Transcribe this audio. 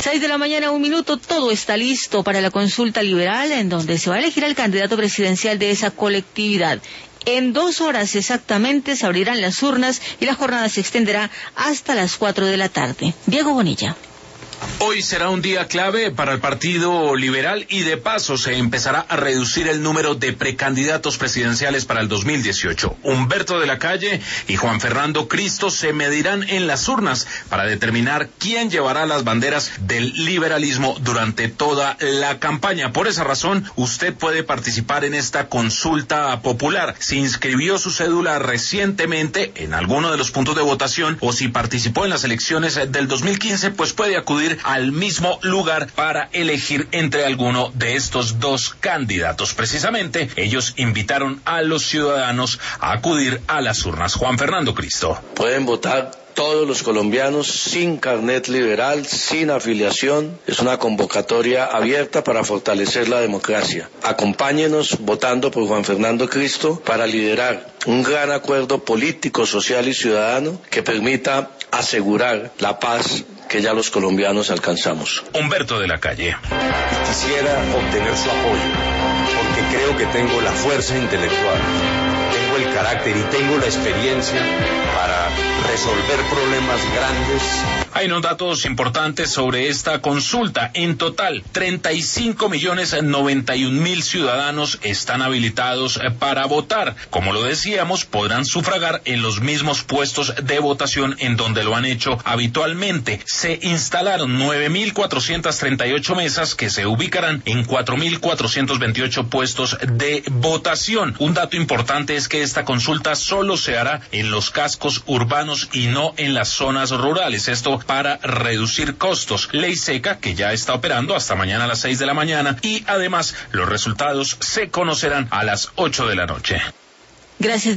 6:01 a.m, todo está listo para la consulta liberal, en donde se va a elegir al candidato presidencial de esa colectividad. En 2 horas exactamente se abrirán las urnas y la jornada se extenderá hasta las 4 de la tarde. Diego Bonilla. Hoy será un día clave para el Partido Liberal y de paso se empezará a reducir el número de precandidatos presidenciales para el 2018. Humberto de la Calle y Juan Fernando Cristo se medirán en las urnas para determinar quién llevará las banderas del liberalismo durante toda la campaña. Por esa razón, usted puede participar en esta consulta popular. Si inscribió su cédula recientemente en alguno de los puntos de votación o si participó en las elecciones del 2015, pues puede acudir al mismo lugar para elegir entre alguno de estos dos candidatos. Precisamente, ellos invitaron a los ciudadanos a acudir a las urnas. Juan Fernando Cristo. Pueden votar todos los colombianos sin carnet liberal, sin afiliación. Es una convocatoria abierta para fortalecer la democracia. Acompáñenos votando por Juan Fernando Cristo para liderar un gran acuerdo político, social y ciudadano que permita asegurar la paz que ya los colombianos alcanzamos. Humberto de la Calle. Quisiera obtener su apoyo, porque creo que tengo la fuerza intelectual, tengo el carácter y tengo la experiencia para resolver problemas grandes. Hay unos datos importantes sobre esta consulta. En total, 35.091.000 ciudadanos están habilitados para votar. Como lo decíamos, podrán sufragar en los mismos puestos de votación en donde lo han hecho habitualmente. Se instalaron 9.438 mesas que se ubicarán en 4.428 puestos de votación. Un dato importante es que esta consulta solo se hará en los cascos urbanos y no en las zonas rurales. Esto para reducir costos. Ley seca que ya está operando hasta mañana a las 6 de la mañana y además los resultados se conocerán a las 8 de la noche. Gracias.